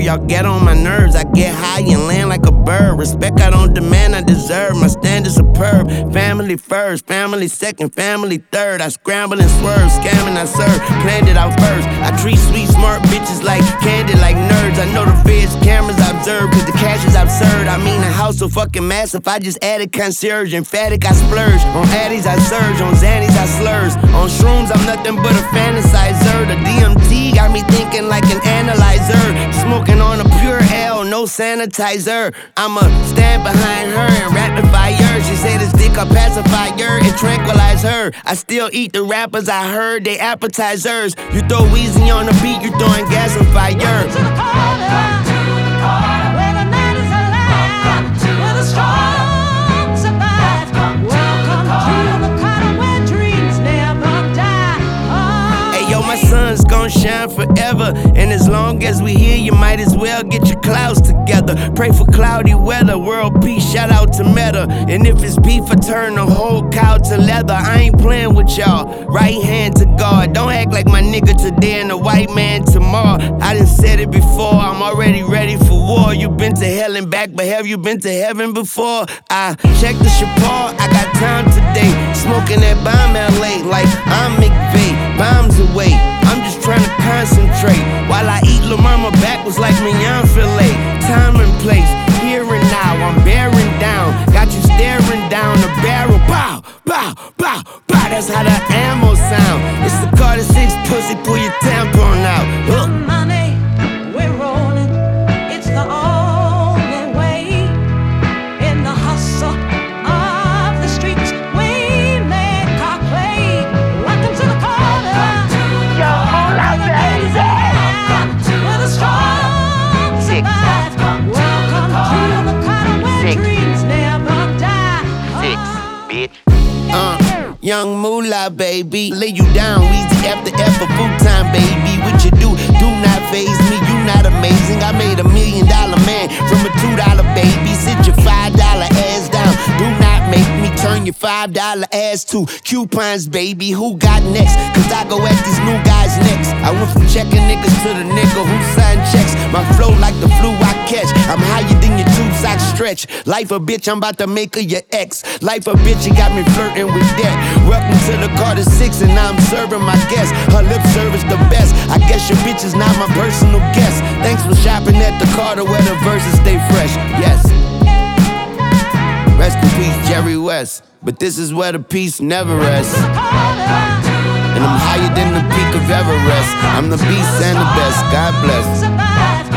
Y'all get on my nerves, I get high and land like a bird. Respect I don't demand, I deserve. My standards superb. Family first, family second, family third. I scramble and swerve, scamming I serve. Planned it out first. I treat sweet, smart bitches like candy, like nerds. I know the feds, cameras I observe, cause the cash is absurd. I mean, the house so fucking massive, I just added concierge. Emphatic, I splurge. On Addies, I surge. On Xannies, I slurs. On shrooms, I'm nothing but a fantasizer. The DMT got me thinking like an analyzer. Smoking on a pure L, no sanitizer. I'ma stand behind her and rapid fire. She say this dick a pacifier, it tranquilize her. I still eat the rappers, I heard they appetizers. You throw Weezy on the beat, you throwing gas and fire. Welcome to the corner, where the night is alive, where the strong survive. Welcome to the corner where dreams never die. Oh, hey yo, my sun's gon' shine forever, and as long as we here, you might as well get your clouds together. Pray for cloudy weather, world peace, shout out to Meta. And if it's beef, I turn the whole cow to leather. I ain't playing with y'all, right hand to God. Don't act like my nigga today and the white man tomorrow. I done said it before, I'm already ready for war. You been to hell and back, but have you been to heaven before? I check the Chapar, I got time today. Smoking that bomb LA like I'm McVeigh. Bombs away, I'm just trying to concentrate while I eat La Mama backwards like mignon filet. Time and place, here and now, I'm bearing down. Got you staring down the barrel. Bow, bow, bow, bow. That's how the ammo sound. It's the Carter 6 pussy, pull your tampon out. money, we're rolling. It's the only way. In the hustle of the streets, we make our play. Welcome to the corner. Yo, hold out there. Where the strong survive. Welcome to the corner where dreams never die. Bitch. Young moolah, baby. Lay you down, Weezy after F for food time, baby. What you do not faze me. You not amazing. I made $1 million man from a $2 baby. Sit your $5 ass down. Do not make me turn your $5 ass to coupons, baby. Who got next? Cause I go at these new guys next. I went from checking niggas to the nigga who signed checks. My flow like the flu I catch. I'm higher than your tube socks stretch. Life a bitch, I'm about to make her your ex. Life a bitch, you got me flirting with that. Welcome to the Carter 6 and now I'm serving my guests. Her lip service the best. I guess your bitch is not my personal guest. Thanks for shopping at the Carter where the verses stay fresh. Yes. Rest in peace, Jerry West. But this is where the peace never rests. And I'm higher than the peak of Everest. I'm the beast and the best. God bless.